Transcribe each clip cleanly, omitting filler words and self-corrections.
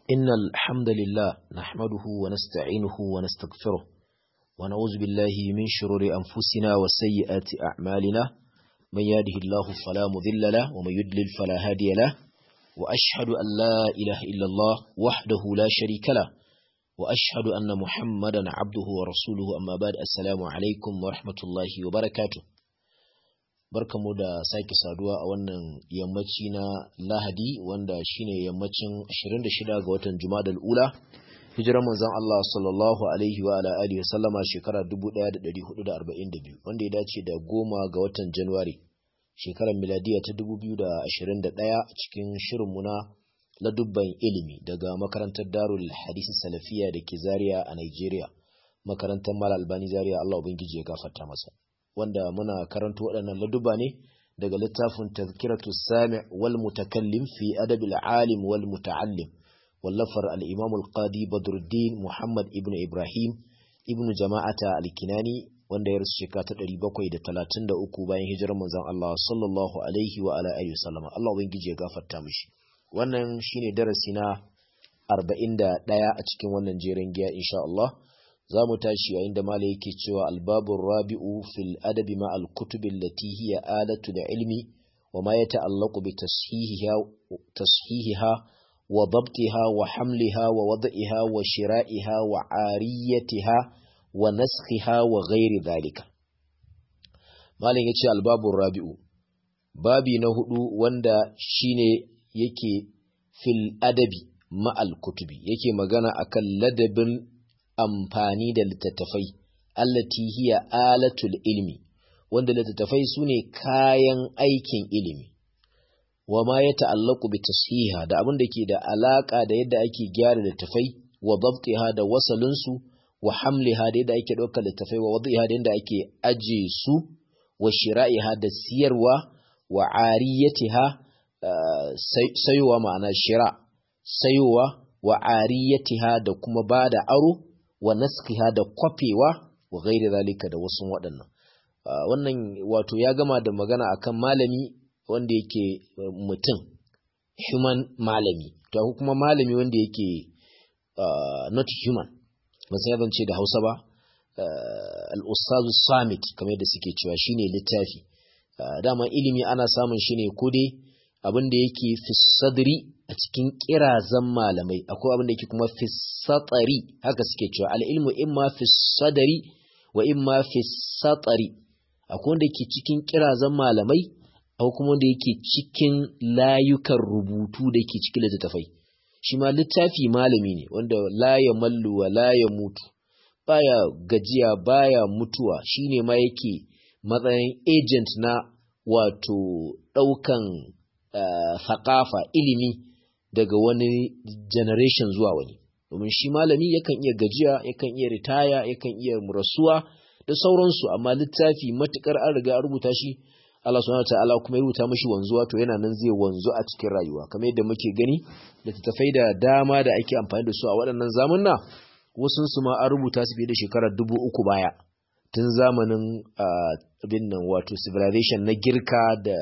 إن الحمد لله نحمده ونستعينه ونستغفره ونعوذ بالله من شرور أنفسنا وسيئات أعمالنا من يهده الله فلا مضل له ومن يضلل فلا هادي له وأشهد أن لا إله إلا الله وحده لا شريك له وأشهد أن محمدا عبده ورسوله أما بعد السلام عليكم ورحمة الله وبركاته. Barkamu da sake saduwa a wannan yammaci na Lahadi wanda shine yammacin 26 ga watan Jumadal Ula hijirar manzon Allah sallallahu alaihi wa ala alihi wasallama shekara 1442 wanda ya dace da 10 ga watan January shekarar miladiya ta 2021 a cikin shirin mu na ladubban ilimi daga makarantar Darul Hadisi Salafiya da ke Zaria a Nigeria, makarantar Malam Albani Zaria, Allah ubangiji ya gafarta masa. Wanda muna karanto waɗannan laduba ne daga littafin Tazkiratu Sami' wal Mutakallim fi Adab al-Alim wal Muta'allim wallafar al-Imam al-Qadi Badruddin Muhammad ibn Ibrahim ibn Jama'ata al-Kinani wanda ya rasu shekara ta 733 bayan hijirar manzon Allah sallallahu alaihi wa ala alihi wasallam. Allah ubangiji ya gafarta mishi. Wannan shine darasi na 41 a cikin wannan jeren giya insha Allah. za mu tashi yayin da malai yake cewa albabur rabi'u fil adabi ma al kutubi allati hiya alatu da ilmi wa ma yata'allaqu bi tashihiha wa dabtiha wa hamliha wa wad'iha wa shira'iha wa ariyatiha wa naskhiha wa ghairi dhalika. Malai yace albabur rabi'u babi na hudu wanda shine yake fil adabi ma al kutubi yake magana akan ladabin amfani da littattafai allati hiya alatul ilmi wanda littattafai sune kayan aikin ilimi wa ma ya ta'allaqu bi tashiha da abin da ke da alaka da yadda ake gyara littattafai wa dabtiha da wasalin su wa hamliha da yadda ake daukar littattafai wa wadiha da yadda ake aje su wa shira'iha da siyarwa wa ariyatiha sayowa ma'ana shira sayowa wa ariyatiha da kuma bada aro wa naskiha da kwafewa wa gairi zalika da wasu waɗannan. Wannan wato ya gama da magana akan malami wanda yake mutum, human malami, to kuma malami wanda yake not human, masu yabance da Hausa ba, al'ustazu samit kamar yadda suke cewa shine littafi. Dama ilimi ana samun shi ne ko dai abin da yake fi sadri a cikin kirazan malamai, akwai abin da yake kuma fi satari, haka suke cewa al'ilmu imma fi sadari wa imma fi satari. Akwai wanda yake cikin kirazan malamai, akwai kuma wanda yake cikin layukan rubutu da yake cikin littattafai. Shi ma littafi malami ne wanda la ya mallu wa la ya mutu, baya gajiya baya mutuwa, shine ma yake matsayin agent na wato ɗaukan thaqafa ilimi daga wani generation zuwa wani. Domin shi malami yakan iya gajiya, yakan iya ritaya, yakan iya rasuwa da sauransu, amma littafi matukar an riga an rubuta shi Allah subhanahu wataala kuma ya rubuta mishi wanzuwa, to yana nan zai wanzu a cikin rayuwa. Kamar yadda muke gani da littattafai da dama da ake amfani da su a waɗannan zamanna, wasu su ma an rubuta su fiye da shekara 3000 baya, tun zamanin abin nan wato civilization na Girka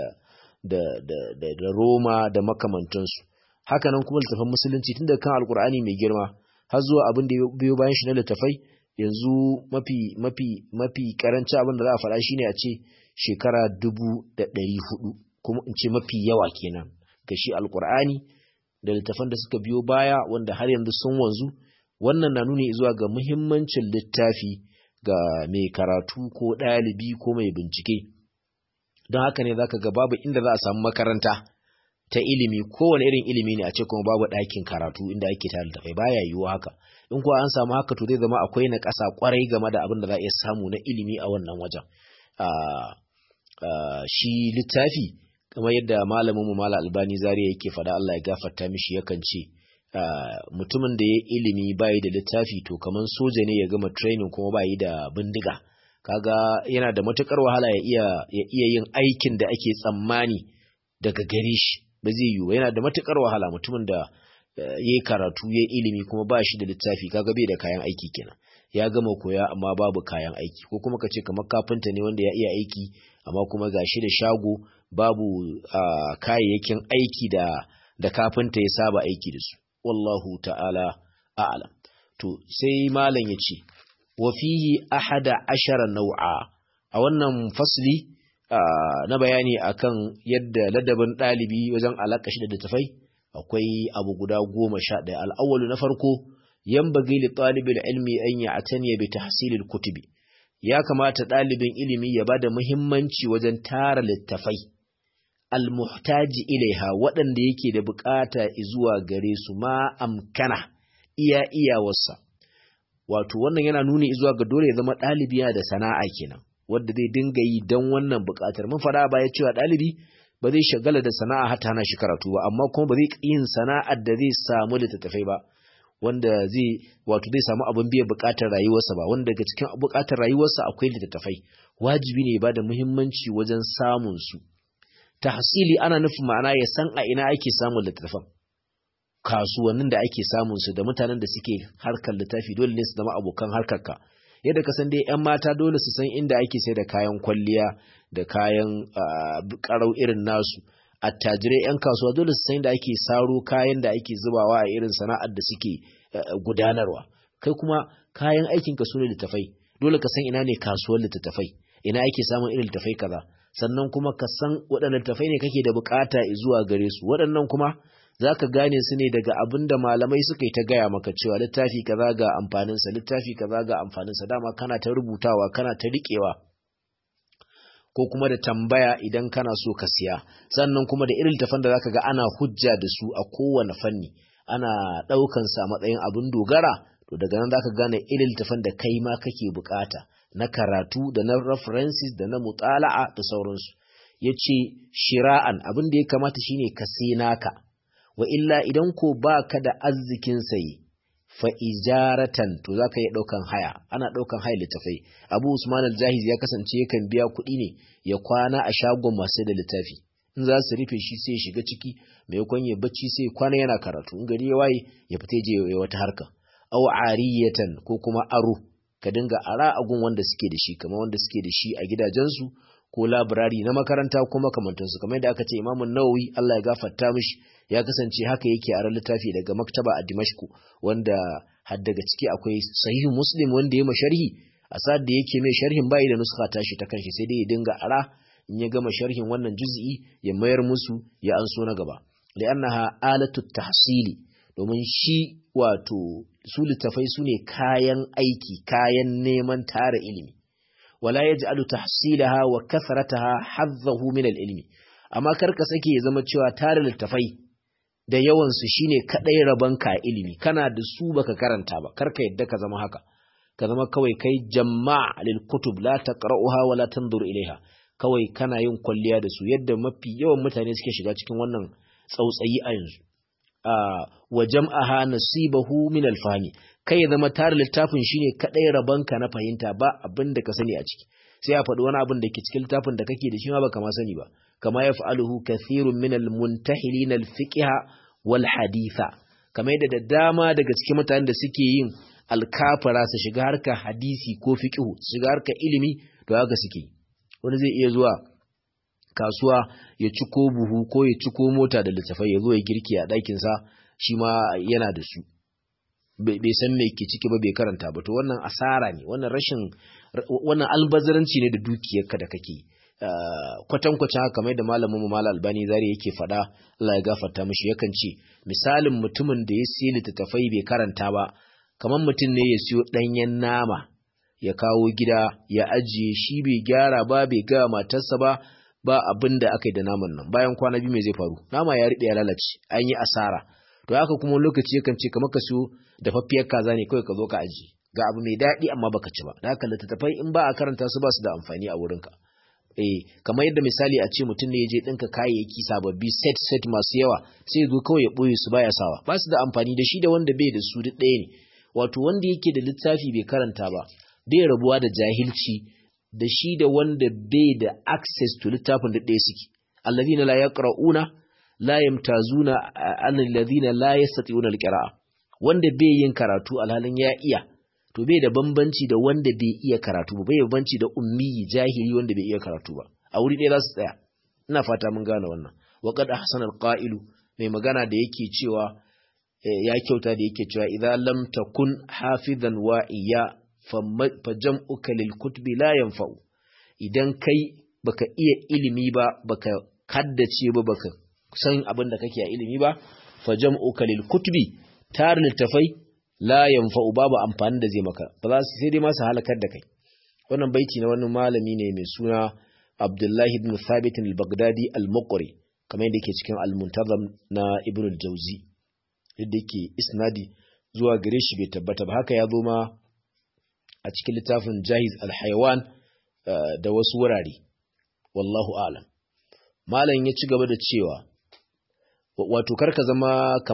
da Roma da makamantansu. Haka nan kuma littafan musulunci tun daga kan alkur'ani mai girma har zuwa abin da biyo bayan shi na littafai, yanzu mafi karanci abin da za a faɗa shine a ce shekara 1400, kuma in ce mafi yawa kenan ga shi alkur'ani da littafan da suka biyo baya wanda har yanzu sun wanzu. Wannan na nuni zuwa ga muhimmancin littafi ga mai karatu ko ɗalibi ko mai bincike. Don haka ne zaka ga babu inda za a samu makaranta ta ilimi, kowane irin ilimi ne, a ce kuma babu ɗakin karatu inda ake tare da kai, baya yiwuwa haka. In kuwa an samu haka to zai zama akwai na ƙasa ƙwarai game da abin da za a iya samu na ilimi a wannan wajen. Shi littafi kamar yadda malaminmu Malam Albani Zaria yake faɗa, Allah ya gafarta mishi, yakan ce mutumin da ya ilimi bayi da littafi to kamar soja ne ya gama training kuma bayi da bindiga. Kaga yana da matukar wahala ya iya yin aikin da ake tsammani daga gare shi, ba zai yiwu. Yana da matukar wahala mutumin da yayi karatu yayi ilimi kuma ba shi da littafi, kaga bai da kayan aiki kenan. Ya gama koya amma babu kayan aiki, ko kuma kace kamar kafinta ne wanda ya iya aiki amma kuma gashi da shago babu kayayyakin aiki da kafinta ya saba aiki da su. wallahu ta'ala a'lam. To sai malam yace wa fihi 11 nau'a. A wannan fasli na bayani akan yadda ladabin ɗalibi wajen alaƙa shi da littafai akwai abu guda 11. Al-awwalu na farko yanbaghi li talibil ilmi an ya'taniya bi tahsilil kutubi. Ya kamata ɗalibin ilimi ya bada muhimmanci wajen tara littafai al-muhtaji ilaiha waɗanda yake da bukata zuwa gare su ma amkana iyawarsa. Wato wannan yana nuni zuwa ga dole ya zama ɗalibi yana da sana'a kenan wanda zai dinga yi don wannan bukatar. Mun fara baya cewa ɗalibi ba zai shagala da sana'a hata hana shi karatu ba, amma kuma ba zai yin sana'ar da zai samu littattafai ba, wanda zai samu abin biyan bukatar rayuwarsa ba, wanda daga cikin bukatar rayuwarsa akwai littattafai. Wajibi ne ba da muhimmanci wajen samun su. Tahsili ana nufin ma'ana ya san a ina ake samun littattafan, kasuwannin da ake samun su da mutanen da suke harkar littafi dole ne su zama abokan harkarka. Yadda ka san dai 'yan mata dole su san inda ake sai da kayan kwalliya da kayan karau irin nasu. Attajirai 'yan kasuwa dole su san inda ake saro kayan da ake zubawa a irin sana'ar da suke gudanarwa. Kai kuma kayan aikin ka su ne littafai, dole ka san ina ne kasuwar littattafai, ina ake samun irin littafai kaza. Sannan kuma ka san waɗannan littafai ne kake da bukata zuwa gare su. Waɗannan kuma za ka gane su ne daga abin da malamai suka yi ta gaya maka cewa littafi kaza ga amfaninsa, littafi kaza ga amfaninsa, dama kana ta rubutawa kana ta riƙewa, ko kuma da tambaya idan kana so ka siya. Sannan kuma da irin littafan da za ka ga ana hujja da su a kowane fanni, ana ɗaukansa a matsayin abin dogara, to daga nan za ka gane irin littafan da kai ma kake bukata na karatu da na references da na mutala'a da sauransu. Ya ce shira'an, abin da ya kamata shine ka sai naka, wa illa idan ko ba ka da arzikin sayi fa ijaratan, to za ka yi ɗaukan haya. Ana ɗaukan haya littafai. Abu Usman al-Jahiz ya kasance yakan biya kuɗi ne ya kwana a shagon masu da littafi. In za su rufe shi sai ya shiga ciki, maimakon ya bacci sai kwana yana karatu. In gari ya waye ya fita je ya wata harka. Aw ariyatan, ko kuma aro, ka dinga ara agun wanda suke da shi, kamar wanda suke da shi a gidajensu ko labirari na makaranta ko makamantansu. Kamar yadda aka ce Imam Nawawi Allah ya gafarta mishi ya kasance haka yake a littafi daga maktaba a Dimashku, wanda har daga ciki akwai Sahihu Muslim wanda ya masharhi. A sa'ad da yake mai sharhin bai da nuskha tashi ta kanshi, sai dai ya dinga ara in ya gama sharhin wannan juz'i ya mayar musu ya anso na gaba. Li'annaha alatu tahsili, domin shi wato su littafai su ne kayan aiki, kayan neman tara ilimi. Wala yaj'alu tahsilaha wa kathrataha hazzahu min al-ilmi. Amma karka sake ya zama cewa tara littafai da yawan su shine kadai rabanka ilimi, kana da su baka karanta ba. Karka yadda ka zama haka, ka zama kawai kai jama'a lil kutub la taqra'uha wa la tanzur ilaiha, kawai kana yin kwalliya da su, yadda mafi yawan mutane suke shiga cikin wannan tsautsayi a yanzu. Wa jam'aha nasibahu min al-fahmi, kai ya zama tare littafin shine kadai rabanka na fahimta, ba abin da ka sani a ciki. Sai a faɗi wani abin da ke cikin littafin da kake da shi ma baka ma sani ba, kama yaf'aluhu kathirun min al-muntahilin al-fiqh wal haditha, kamar yadda da dama daga cikin mutanen da suke yin alkafara su shiga harkar hadisi ko fiqh, su shiga harkar ilimi, to haka suke. Wani zai iya zuwa kasuwa ya ciko buhu ko ya ciko mota da littafai ya zo ya girki a ɗakinsa, shi ma yana da su, bai san me ke ciki ba, bai karanta ba. To wannan asara ne, wannan albazaranci ne da dukiyarka da kake. Kwatankwacin haka kamar da malamin mu Malam Albani Zari yake faɗa, Allah ya gafarta mishi, yakan ce misalin mutumin da ya siya littattafai bai karanta ba, kamar mutum ne ya siyo ɗanyen nama ya kawo gida ya ajiye shi, bai gyara ba, bai ga matarsa ba abin da aka yi da naman nan. Bayan kwana biyu mai zai faru? Nama ya riɓe ya lalace, an yi asara. To haka kuma lokaci yakan ce kamar ka siyo dafaffiyar kaza ne kawai ka zo ka ajiye, ga abu mai daɗi amma baka ci ba. Da haka littattafai in ba a karanta su ba su da amfani a wurinka. Kamar yadda misali a ce mutum ne ya je ɗinka kayayyaki sababbi set masu yawa, sai ya zo kawai ya ɓoye su baya sawa, ba su da amfani. Da shi da wanda bai da su duk ɗaya ne. Wato wanda yake da littafi bai karanta ba bai rabuwa da jahilci da shi da wanda bai da access to littafin da ɗaya suke. Alladhina la yaqra'una la yamtazuna an alladhina la yastati'una alqira'a. Wanda bai yin karatu alhalin ya iya, to bai da bambanci da wanda bai iya karatu ba, bai da bambanci da ummi jahili wanda bai iya karatu ba. A wuri ɗaya za su tsaya. Ina fata mun gane wannan. Wa qad ahsana alqa'ilu, mai magana da yake cewa ya kyauta da yake cewa idza lam takun hafizan wa'iya fa jam'uka lil kutubi la yanfa'u. Idan kai baka iya ilimi ba, baka haddace ba, baka san abin da kake a ilimi ba, fa jam'uka lil kutubi, tar littafai la yanfa'u, babu amfani da zai maka, ba za su sai dai masu halakar da kai. Wannan baiti na wani malami ne mai suna Abdullahi ibn Thabit al-Baghdadi al-Muqri, kamar yadda yake cikin al-Muntazam na Ibn al-Jawzi, yadda yake isnadi zuwa gare shi bai tabbata ba. Haka ya zo ma a cikin littafin Jahiz al-Hayawan da wasu wurare, wallahu a'lam. Malam ya ci gaba da cewa wato karka zama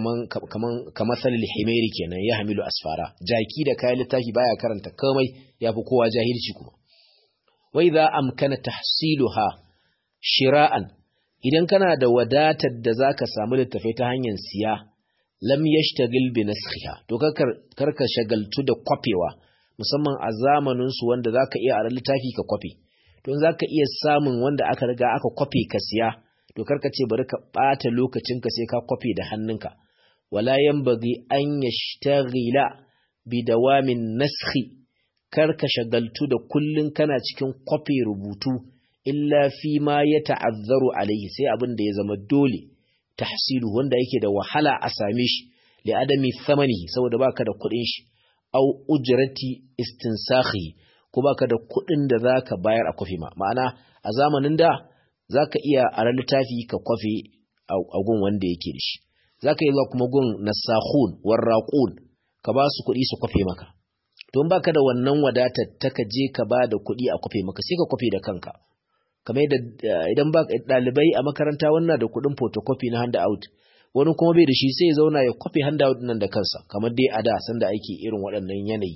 kaman salil himeri kenan, ya hamilu asfara, jaki da kayan littafi baya karanta komai, yafi kowa jahilci kuma. Wa idza amkana tahsiluha shira'an, idan kana da wadatar da zaka samu littafai ta hanyar siya, lam yashtagil bi naskhiha, to karka shagaltu da kwafewa, musamman a zamanin su wanda zaka iya a littafi ka kwafe. To zaka iya samun wanda aka riga aka kwafe ka siya, to karka ce bari ka bata lokacinka sai ka kwafe da hannunka. Wala yanbaghi an yashtaghila bi dawamin naskhi, karka shagaltu da kullun kana cikin kwafe rubutu, illa fi ma yata'azzaru alayhi, sai abin da ya zama dole tahsilu, wanda yake da wahala a same shi, li adami thamanihi, saboda baka da kuɗin shi, au ujrati istinsakhi, ko baka da kuɗin da zaka bayar a kwafe ma. Ma'ana a zamanin da zaka iya a littafi ka kwafe a gun wanda yake da shi, zaka yi zuwa kuma gun nasakhun warraqun ka ba su kuɗi su kwafe maka. Don baka da wannan wadatar ta ka je ka ba da kuɗi a kwafe maka, sai ka kwafe da kanka. Kamar yadda idan ba ɗalibai a makaranta wannan da kuɗin photocopy na handout, wani kuma bai da shi, sai ya zauna ya kwafe handout nan da kansa, kamar dai a da sanda ake irin waɗannan yanayi.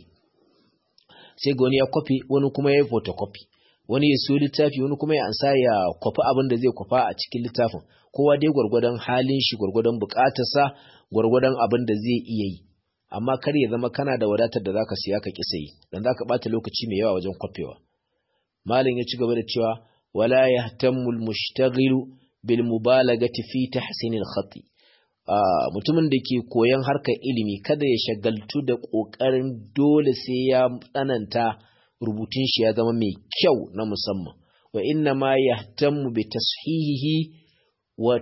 Sai ga wani ya kwafe, wani kuma ya yi photocopy, wani ya siyo littafi, wani kuma ya ansa ya kwafi abin da zai kwafa a cikin littafin. Kowa dai gwargwadon halin shi, gwargwadon bukatarsa, gwargwadon abin da zai iya yi. Amma kar ya zama kana da wadatar da zaka siya ka kisa yi, dan zaka bata lokaci mai yawa wajen kwafewa. Malam ya ci gaba da cewa wala yahtammu al-mushtaghilu bil mubalagati fi tahsin al-khat. Mutumin da ke koyon harkar ilimi kada ya shagaltu da kokarin dole sai ya tsananta rubutun shi ya zama mai kyau na musamman. Wa inna ma yahtammu bi tashihihi wa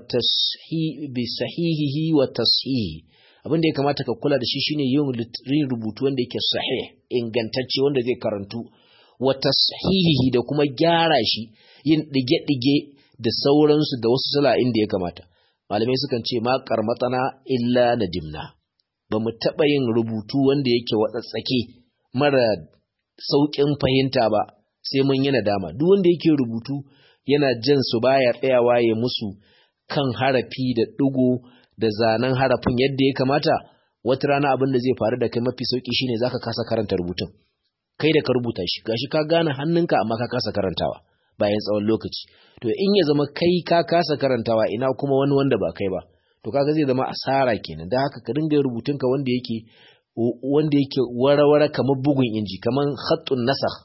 sahihihi wa tashihi. Abin da ya kamata ka kula da shi shine yin rubutu wanda yake sahih, ingantacce, wanda zai karantu, wa tashihihi, da kuma gyara shi, yin dige-dige da sauransu da wasu sala'in da ya kamata. Malamai sukan ce ma qarmatana illa nadimna, ba mu taɓa yin rubutu wanda yake watsatsake mara sauƙin fahimta ba sai mun yi nadama. Duk wanda yake rubutu yana jan su baya tsayawa ya musu kan harafi da ɗigo da zanen harafin yadda ya kamata, wata rana abin da zai faru da kai mafi sauƙi shine zaka kasa karanta rubutun. Kai da ka rubuta shi gashi ka gane hannunka amma ka kasa karantawa bayan tsawon lokaci. To in ya zama kai ka kasa karantawa, ina kuma wani wanda ba kai ba, to kaga zai zama asara kenan. Dan haka ka dinga rubutunka wanda yake wara-wara kamar bugun inji, kamar khattun nasakh,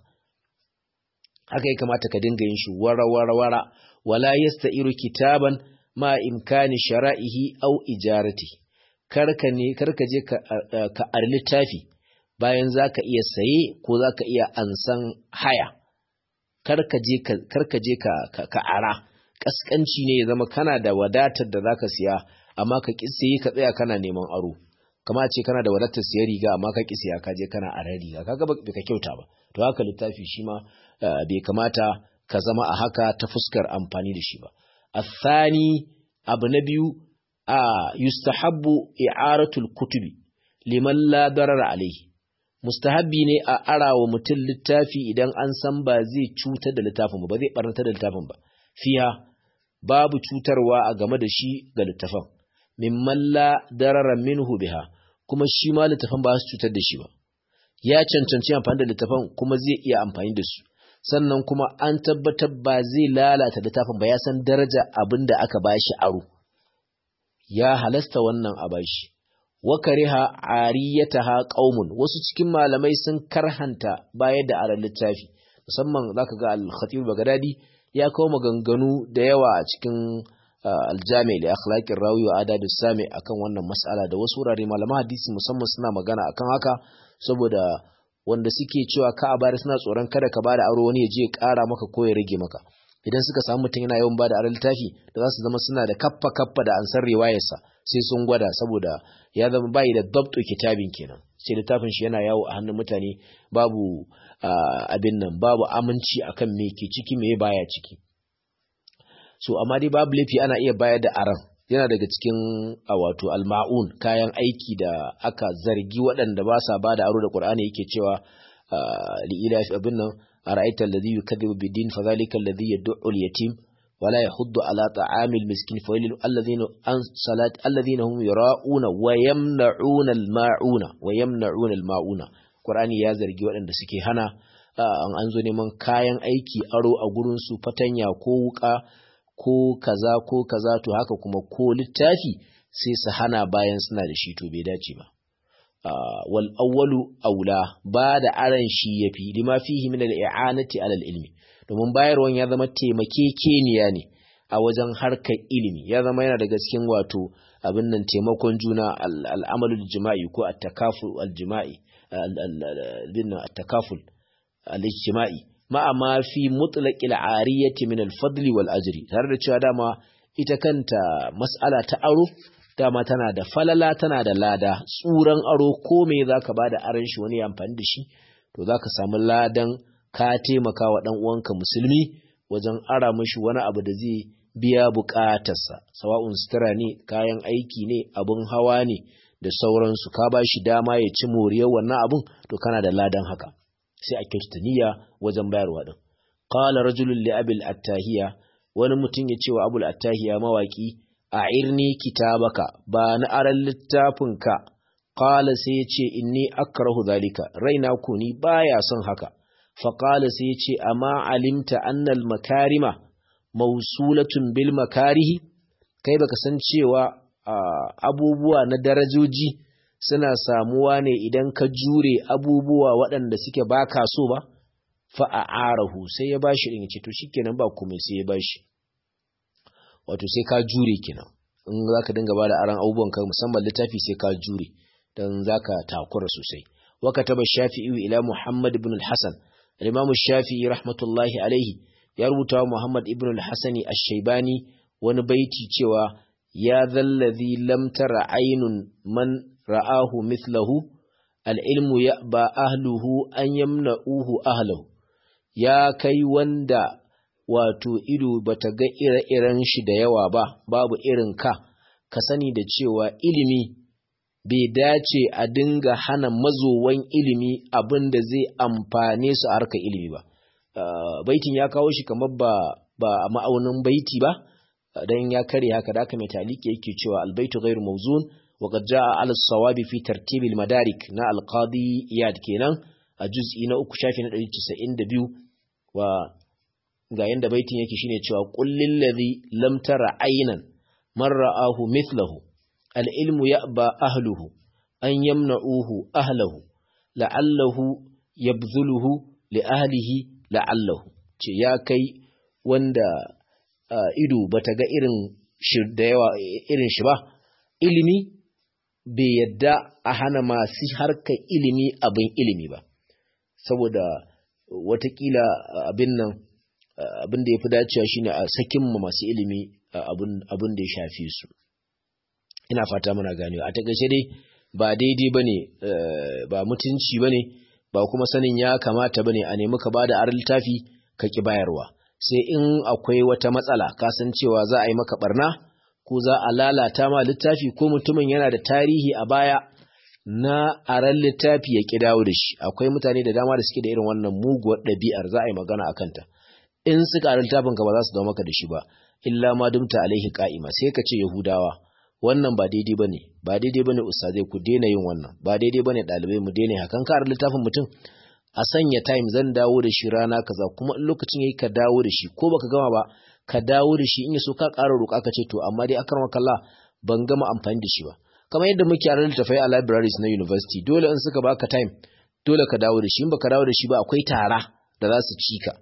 haka ya kamata ka dinga yin shi wara-wara. Wala yasta'iru kitaban ma imkani shara'ihi aw ijarati, karka je ka ar littafi bayan zaka iya saye ko zaka iya ansan haya. Karka je ka ara. Kaskanci ne ya zama kana da wadatar da zaka siya amma ka ki saye ka tsaya kana neman aro. Kama ce kana da wadatar siya riga amma ka ki siya ka je kana aran riga, kaga baka kyauta ba. To haka littafi shi ma bai kamata ka zama a haka ta fuskar amfani da shi ba. Athani, abu na biyu, yustahabbu i'aratul kutubi liman la darara alayhi. Mustahabbi ne a arawa mutum littafi idan an san ba zai cutar da littafin ba zai barnata da littafin ba. Fiha, babu cutarwa a game da shi ga littafin. Mimman la darara minhu biha, kuma shi ma littafin ba su cutar da shi ba. Ya cancanci amfani da littafin kuma zai iya amfani da su. Sannan kuma an tabbatar ba zai lalata littafin ba, ya san daraja abin da aka bashi aro. Ya halasta wannan a bashi. Wa kariha ariyataha qaumun, wasu cikin malamai sun karhanta bayar da aran littafi. Musamman zaka ga al-Khatib Baghdadi ya kawo maganganu da yawa a cikin aljami li akhlaqir rawi wa adabis sami akan wannan mas'ala da wasu wurare malaman hadisi musamman suna magana akan haka saboda wanda suke cewa ka a bayar suna tsoron kada ka bada aro wani ya je ya ƙara maka ko ya rage maka idan suka samu mutum yana yawan bada aron littafi da za su zama suna da kaffa da ansar riwayarsa sai sun gwada saboda ya zama bayi da dabtu kitabin kenan sai littafin shi yana yawo a hannun mutane babu abin nan babu aminci akan me ke ciki me baya ciki so amma dai babu laifi ana iya bayar da aron yana daga cikin wato alma'un kayan aiki da aka zargi waɗanda ba sa ba da aro da Qur'ani yake cewa li'ila abin nan ara'aita alladhi yukadhibu bid-din fadhalika alladhi yad'u al-yatim wala yahuddu ala ta'amil miskin fawailil alladhina hum yura'una wa yamna'una al-ma'una Qur'ani ya zargi waɗanda suke hana an zo neman kayan aiki aro a gurin su fatanya ko wuka ko kaza to haka kuma ko littafi sai su hana bayan suna da shi to bai dace ba wal awwalu aula ba da aran shi yafi lima fihi min al i'anati ala al ilmi domin bayarwan ya zama taimakekeniya ne a wajen harkar ilimi ya zama yana daga cikin wato abin nan taimakon juna al amalul jima'i ko at takaful al jima'i al takaful al ijtima'i ma'a ma fi mutlaqil ariyati min al-fadli wal ajri tare da cewa dama ita kanta mas'ala ta aro dama tana da falala tana da lada tsuran aro ko me zaka bada aran shi wani amfani da shi to zaka samu ladan ka taimaka wa dan uwanka musulmi wajen ara mishi wani abu da zai biya bukatarsa sawa'un sutura ne kayan aiki ne abun hawa ne da sauransu ka bashi dama ya ci moriyar wannan abun to kana da ladan haka sai a kyautata niyya wajen bayarwa din qala rajulun li abil attahiya wani mutum ya ce wa abul attahiya mawaki a'irni kitabaka ba na aran littafinka qala sai ya ce inni akrahu zalika raina ko ni baya son haka fa qala sai ya ce amma alimta anna al makarima mawsulatun bil makarihi kai baka san cewa abubuwa na darajoji suna samuwa ne idan ka jure abubuwa waɗanda suke baka so ba fa'arahu sai ya bashi din yace to shikenan ba komai sai ya bashi wato sai ka jure kenan in zaka dinga bada aran abubuwan ka musamman littafi sai ka jure dan zaka takura sosai wa kataba shafi'i ila muhammad ibn al-hasan al-imam shafi'i rahmatullahi alayhi ya rubuta wa muhammad ibn al-hasan ash-shaybani wani baiti cewa ya zallazi lam tara aynun man ra'ahu mithlahu al-ilmu ya'ba ahluhu an yamna'uhu ahlahu ya kai wanda wato ido bata ga ire-iren shi da yawa ba babu irin ka sani da cewa ilimi bai dace a dinga hana mazowan ilimi abin da zai amfane su a harkar ilimi ba baitin ya kawo shi kamar ba a ma'aunin baiti ba dan ya kare haka da aka mai taliki yake cewa albaitu ghairu mawzun wa qad jaa ala as-sawabi fi tartib al-madarik na al-qadi iyad kenan a juz'i na 3 shafi na 192 wa ga yanda baitin yake shine cewa qul lil ladhi lam tara aynan man ra'ahu mithluhu al-ilmu ya'ba ahluhu an yamna'uhu ahluhu la'allahu yabdhuluhu li ahlihi la'allahu ce ya kai wanda ido bata ga irin shi da yawa irin shi ba ilimi bai yadda a hana masu harkar ilimi abin ilimi ba saboda watakila abin nan abin da ya fi dacewa shine a sakin masu ilimi abin da ya shafi su ina fata muna ganewa a takaice dai ba daidai bane ba mutunci bane ba kuma sanin ya kamata bane a nemi ka bada aran littafi ka ki bayarwa sai in akwai wata matsala kasancewa za a yi maka barna ko za a lalata ma littafi ko mutumin yana da tarihi a baya na aran littafi ya ki dawo da shi akwai mutane da dama da suke da irin wannan muguwar ɗabi'ar za a yi magana a kanta in suka aran littafin ka ba za su dawo maka da shi ba illa ma dumta alaihi qa'ima sai ka ce yahudawa wannan ba daidai bane ustazai ku daina yin wannan ba daidai bane dalibai mu daina hakan ka aran littafin mutum a sanya time zan dawo da shi rana kaza kuma in lokacin yayi ka dawo da shi ko baka gama ba ka dawo da shi in yaso ka ƙara roƙa ka ce to amma dai akramaka Allah ban gama amfani da shi ba kamar yadda muke a littafai a libraries na university dole in suka baka time dole ka dawo da shi in baka dawo da shi ba akwai tara da za su ci ka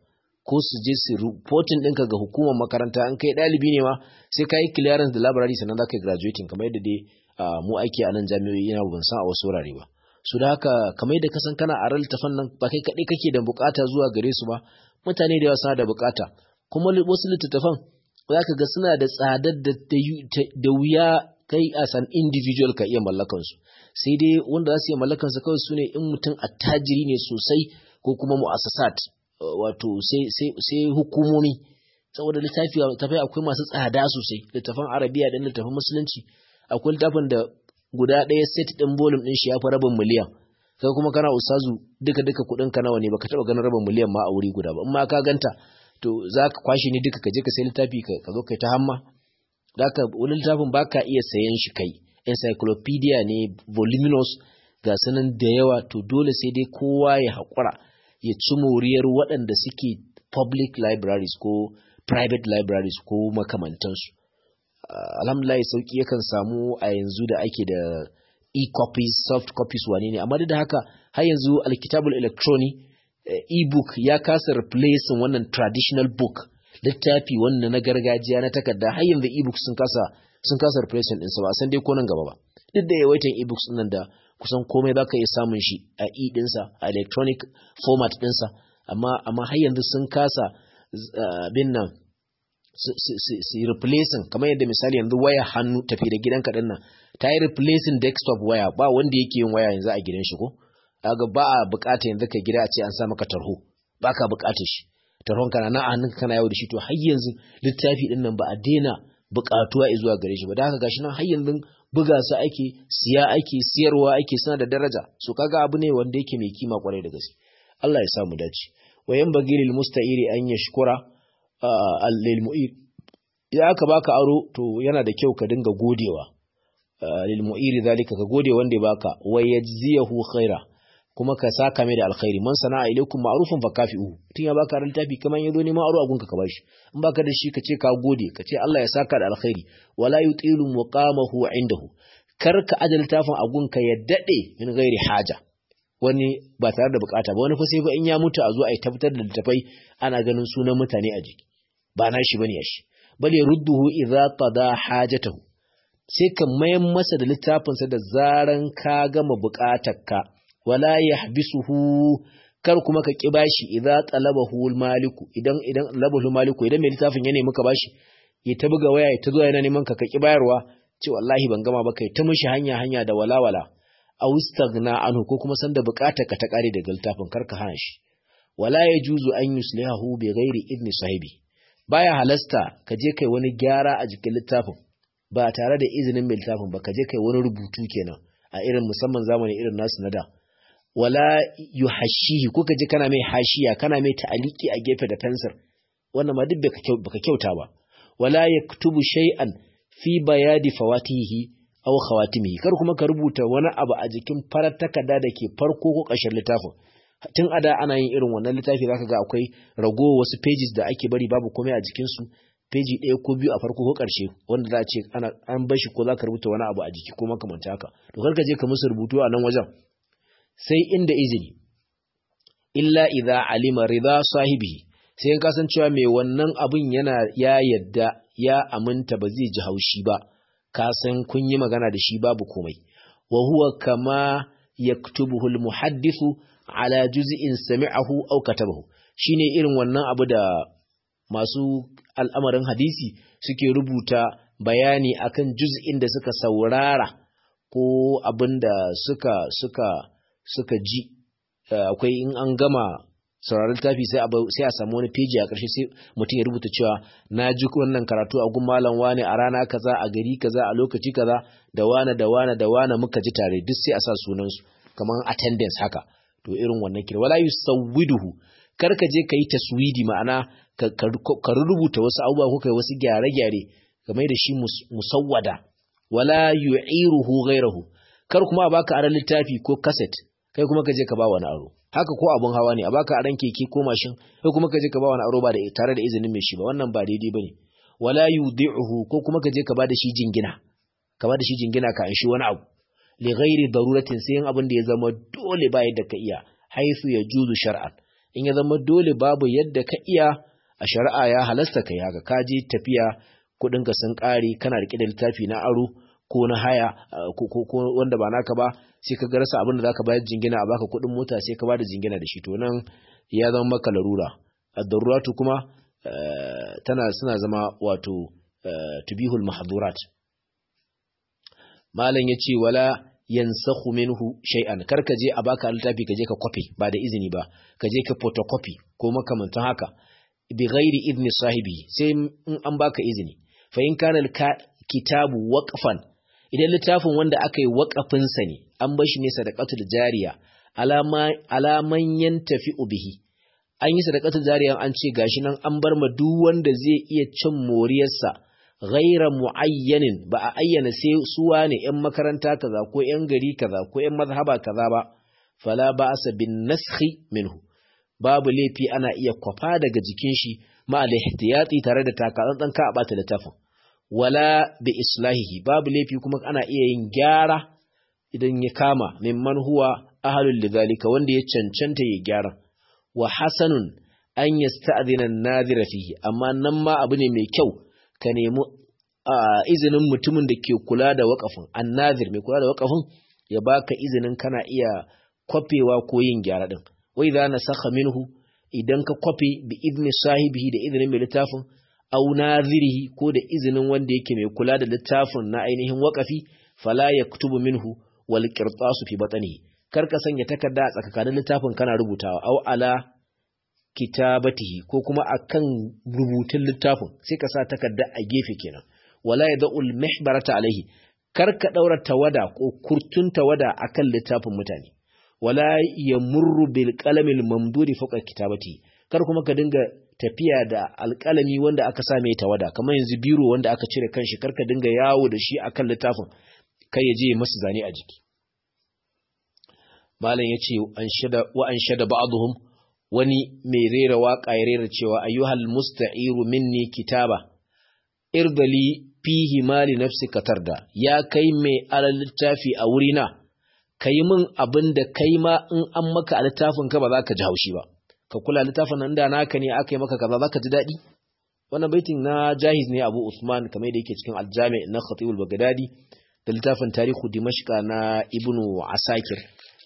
ko su je su reporting ɗinka ga hukumar makaranta an kai ɗalibi ne ma sai ka yi clearance da library sannan za ka yi graduating kamar yadda dai mu aiki a nan jami'o'i ina ban san a wasu wurare ba su da haka kamar yadda ka san kana a littafan nan ba kai kaɗai kake da bukata zuwa gare su ba mutane da yawa suna da bukata kuma wasu littattafan za ka ga suna da tsadar da wuya kai as an individual ka iya mallakansu sai dai wanda za su iya mallakansu kawai su ne in mutum attajiri ne sosai ko kuma mu'assasat wato sai hukumomi saboda littafai akwai masu tsada sosai littafan arabiya da littafan musulunci akwai littafin da guda ɗaya set ɗin volume ɗin shi ya fi rabin miliyan kai kuma kana ustazu duka kuɗin ka nawa ne baka taɓa ganin rabin miliyan ma a wuri guda ba in ma ka ganta to za ka kwashe ni duka ka je ka sai littafi ka zo kai ta hamma zaka wani littafin baka iya sayan shi kai encyclopedia ne voluminous ga sanan da yawa to dole sai dai kowa ya haƙura ya ci moriyar waɗanda suke public libraries ko private libraries ko makamantansu alhamdulillah sauki yakan samu a yanzu da ake da e-copies soft copies wane ne amma da haka har yanzu alkitabul electronic e-book ya kasa replacing wannan traditional book littafi wanda na gargajiya na takarda har yanzu e-books sun kasa replacing ɗinsa ba san dai ko nan gaba ba duk da yawaitan e-books nan da kusan komai za ka iya samun shi a ɗinsa a electronic format ɗinsa amma har yanzu sun kasa bin nan su replacing kamar yadda misali yanzu waya hannu tafi da gidanka ɗin nan ta yi replacing desktop waya ba wanda yake yin waya yanzu a gidan shi ko aga ba a bukata yanzu ka gida a ce an sa maka tarho ba ka bukata shi tarhon kana na hannun kana yawo da shi to har yanzu littafi ɗin nan ba a daina bukatuwa zuwa gare shi ba da haka gashi nan har yanzu buga su ake siya ake siyarwa ake suna da daraja so kaga abu ne wanda yake mai kima kwarai da gaske Allah ya samu dace wayan bagilil musta'iri an yashkura lil mu'ir idan aka baka aro to yana da kyau ka dinga godewa lil mu'iri zalika ka gode wanda ya baka wa yajziyahu khaira kuma ka saka mai da alkhairi man sana'a ilaikum ma'rufun fa kafi'u tun ya baka ran tafi kaman yazo ne ma aro agunka ka bashi in baka da shi kace ka gode kace Allah ya saka da alkhairi wala yutilu muqamahu indahu kar ka ajal tafin agunka ya dade min ghairi haja wani ba tare da bukata ba wani fa sai fa in ya mutu a zo a tabbatar da littafai ana ganin sunan mutane a jiki ba na shi bane ya shi bal yarudduhu idza qada hajatahu sai ka mayan masa da littafinsa da zaran ka gama bukatarka wala yahbisuhu kar kuma ka ki bashi idza talabahu maliku idan labahu maliku idan mai littafin ya nemi ka bashi ya ta buga waya ya ta zo yana neman ka ki bayarwa ce wallahi ban gama ba kai ta mishi hanya da walawala aw istaghna anhu ko kuma sanda bukatarka ta kare daga littafin kar ka hana shi wala yajuzu an yuslihahu bi ghairi idni sahibi baya halasta ka je kai wani gyara a jikin littafin ba tare da izinin mai littafin ba ka je kai wani rubutu kenan a irin musamman zamani irin nasu na da wala yuhashihi ko ka je kana mai hashiya kana mai ta'aliki a gefe da fensir wannan ma duk baka kyauta ba wala yaktubu shay'an fi bayadi fawatihi aw khawatimihi kar kuma ka rubuta wani abu a jikin farar takarda da ke farko ko ƙarshen littafin tun ada ana yin irin wannan littafi zaka ga akwai ragowar wasu pages da ake bari babu komai a jikin su peji ɗaya ko biyu a farko ko ƙarshe wanda za a ce an bar shi ko za ka rubuta wani abu a jiki ko makamanta haka to kar ka je ka musu rubutu a nan wajen sai inda izini illa idza alima ridha sahibihi sai in kasancewa mai wannan abun yana ya yadda ya aminta ba zai ji haushi ba ka san kun yi magana da shi babu komai wa huwa kama yaktubuhu almuhaddithu ala juz'in sami'ahu aw katabahu shine irin wannan abu da masu al'amarin hadisi suke rubuta bayani akan juz'in da suka saurara ko abinda suka ji akwai in an gama sauraron littafi sai a samu wani peji a ƙarshe sai mutum ya rubuta cewa na ji wannan karatu a gun malam wane a rana kaza a gari kaza a lokaci kaza da wane muka ji tare duk sai a sa sunansu kamar attendance haka to irin wannan kira wala yusawwiduhu kar ka je kai taswidi ma'ana ka rubuta wasu abubuwa ko kai wasu gyare-gyare game da shi musawwada wala yu'iruhu ghayruhu kar kuma a baka aran littafi ko cassette kai kuma ka je ka ba wani aro haka ko abun hawa ne a baka aran keke ko mashin kai kuma ka je ka ba wani aro ba da tare da izinin mai shi ba wannan ba daidai bane wala yudi'uhu ko kuma ka je ka ba da shi jingina ka an shi wani abu li ghairi daruratin sai abin da ya zama dole ba yadda ka iya haisu ya juzu shar'an in ya zama dole babu yadda ka iya a shari'a ya halasta kai haka ka je tafiya kuɗinka sun ƙare kana riƙe da littafi na aro ko na haya ko wanda ba naka ba sai ka ga rasa abin da zaka bayar jingina a baka kuɗin mota sai ka bada jingina da shi to nan ya zama maka larura ad-daruratu kuma suna zama wato tubihul mahdhurat malam yace wala yansakhu minhu shay'an karka je a baka littafi ka je ka copy ba da izini ba ka je ka photocopy ko makamantan haka bi ghairi idni sahibi sai in an baka izini fa in kana kitabu waqfan idan littafin wanda aka yi waqafin sa ne an bar shi ne sadaqatul jariya alaman yantafi bihi an yi sadaqatul jariya an ce gashi nan an bar ma duk wanda zai iya cin moriyarsa ghaira muayyanin ba a ayyana sai suwa ne ƴan makaranta kaza ko ƴan gari kaza ko ƴan mazhaba kaza ba fala ba'sa bin naskhi minhu babu laifi ana iya kwafa daga jikin shi ma al-ihtiyati tare da takatsantsan ka a bata littafin wala bi islahihi babu laifi kuma ana iya yin gyara idan ya kama mimman huwa ahlul lidhalika wanda ya cancanta ya gyara wa hasanun an yasta'dhina an-nadhira fihi amma nan ma abu ne mai kyau ka nemi izinin mutumin da ke kula da waƙafin an-nadhir mai kula da waƙafin ya baka izinin kana iya kwafewa ko yin gyara din wai za na saka minhu idan ka kwafe bi idni sahibihi da izinin mai littafin au nadhirihi ko da izinin wanda yake mai kula da littafin na ainihin waƙafi fala yaktubu minhu wal qirtasu fi batnihi kar ka sanya takarda a tsakanin littafin kana rubutawa au ala kitabatihi ko kuma akan rubutun littafin sai ka sa takarda a gefe kenan wala yad'ul mihbarata alaihi kar ka daura tawada ko kurtun tawada akan littafin mutane wala yamurru bil qalamil mamdudi fawqa kitabati kar kuma ka dinga tafiya da alƙalami wanda aka sa mai tawada kamar yanzu biro wanda aka cire kanshi kar ka dinga yawo da shi akan littafin kai ya je masa zane a jiki malam yace an shada ba'dhum wani mai rera waka ya rera cewa ayyuhal musta'iru minni kitaba irdali fihi mali nafsika tarda ya kai mai alal littafi a wurina kai min abinda kai ma in an maka a littafin ka ba za ka ji haushi ba ka kula littafin nan da naka ne aka yi maka kaza za ka ji daɗi wannan baitin na Jahiz ne Abu Usman kamar da yake cikin Al-Jami' na Khatib al-Baghdadi da littafin Tarihu Dimashq na Ibn Asakir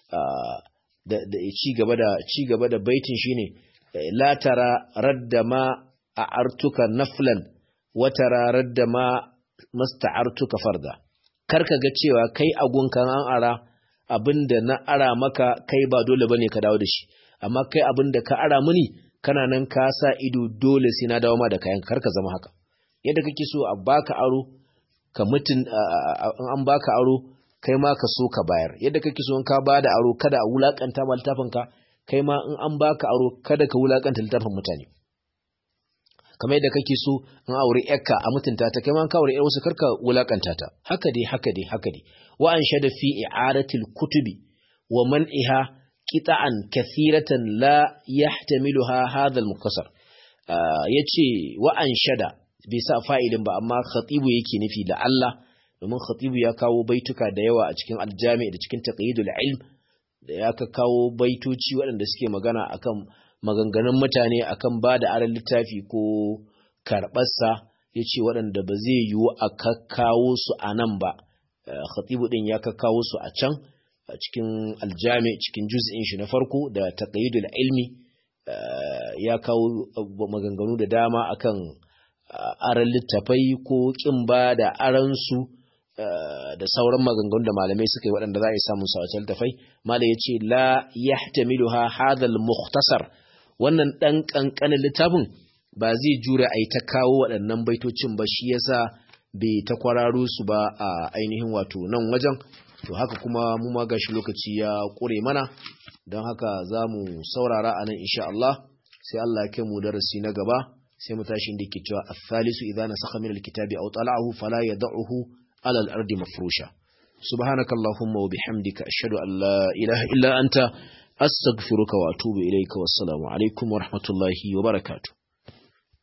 da ci gaba da baitin shine la tara radda ma a'artuka naflan wa tara radda ma masta'artuka farda karka ga cewa kai agunkan an ara abinda na ara maka kai ba dole bane ka dawo da shi amma kai abinda ka ara mini kana nan ka sa ido dole sai na dawo ma da kayan karka zama haka yadda kake so a baka aro ka mutun an baka aro kai ma ka so ka bayar yadda kake so in ka bada aro kada a wulakanta ma littafin ka kai ma in an baka aro kada ka wulakanta littafin mutane kamar yadda kake so in aure yarka a mutunta ta kai ma ka aure yar wasu karka wulakanta ta haka dai wa an shada fi i'adatil kutubi wa man'iha qita'an kathiratan la yahtamiluha hadha al-mukhtasar yace wa an shada bai sa fa'ilin ba amma khatibu yake nufi da Allah domin khatibu ya kawo baituka da yawa a cikin aljami da cikin taqyidul ilm da ya kawo baitoci waɗanda suke magana akan maganganun mutane akan ba da aran littafi ko karɓarsa yace waɗanda ba zai yiwu a kakkawo su a nan ba khatibu din ya kakkawo su a can a cikin aljami cikin juz'in shi na farko da taqyidul ilmi ya kawo maganganu da dama akan aran littafai ko kin ba da aran su da sauran maganganun da malamai suka yi waɗanda za a yi samun su a cikin littafai malai yace la yahtamiluha hadha al-mukhtasar wannan dan kankanin littafin ba zai jure ai ta kawo waɗannan baitocin ba shi yasa bai ta kwararo su ba a ainihin wato nan wajen to haka kuma mu ma gashi lokaci ya kure mana don haka za mu saurara a nan insha Allah sai Allah ya kai mu darasi na gaba sai mu tashi inda yake cewa as-salisu idza nasakha min al-kitabi aw tala'ahu fala yad'uhu ala al-ardi mafrusha subhanakallahumma wa bihamdika ashhadu an la ilaha illa anta astaghfiruka wa atubu ilayka wassalamu alaikum wa rahmatullahi wa barakatuh